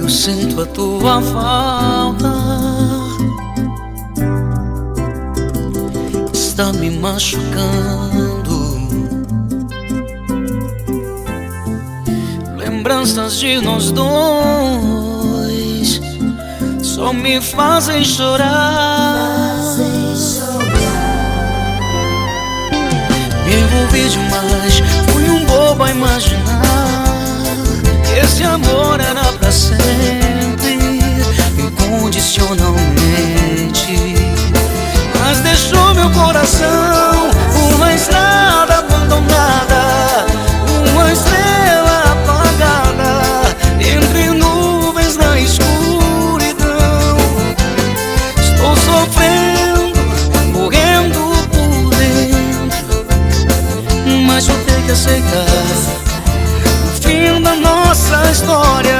Eu sinto a tua falta, está me machucando. Lembranças de nós dois só me fazem chorar. Me envolvi demais, fui um bobo a imaginar que esse amor era pra sempre, incondicionalmente. Mas deixou meu coração uma estrada abandonada, uma estrela apagada entre nuvens na escuridão. Estou sofrendo, morrendo por dentro, mas vou ter que aceitar o fim da nossa história.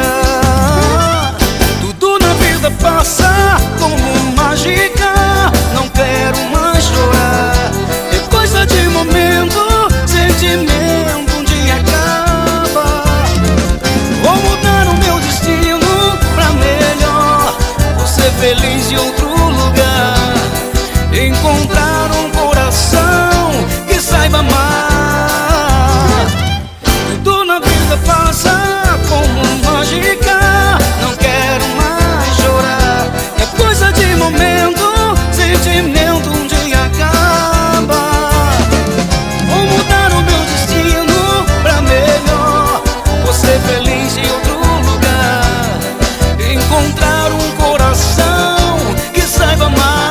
Tudo na vida passa como mágica, não quero mais chorar. É coisa de momento, sentimento um dia acaba. Vou mudar o meu destino pra melhor, vou ser feliz em outro lugar, encontrar um coração que saiba amar. Tudo na vida passa como mágica, não quero mais chorar. É coisa de momento, sentimento um dia acaba. Vou mudar o meu destino pra melhor, vou ser feliz em outro lugar, encontrar um coração que saiba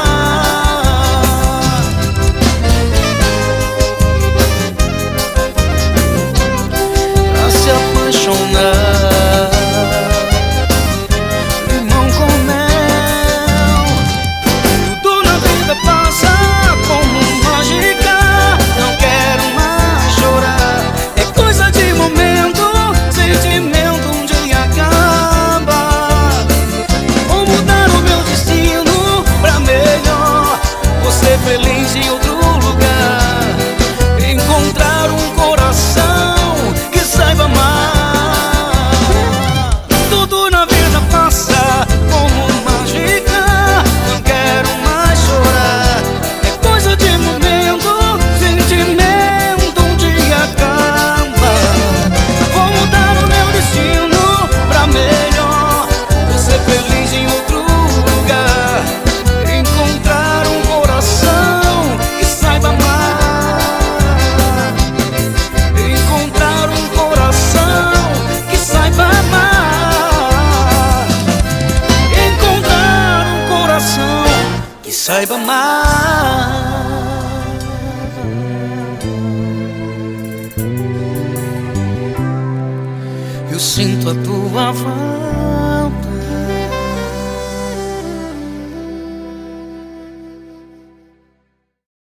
amar. Pra se apaixonar, limão com mel. Tudo na vida passa como mágica, não quero mais chorar. É coisa de momento, sentimento um dia acaba. Vou mudar o meu destino pra melhor, vou ser feliz em outro lugar, encontrar um coração que saiba amar. Tudo na vida passa como mágica, não quero mais chorar. É coisa de momento, sentimento um dia acaba. Vou mudar o meu destino pra melhor, vou ser feliz em outro lugar, encontrar um coração que saiba amar, encontrar um coração que saiba amar, encontrar um coração que saiba amar. Eu sinto a tua falta,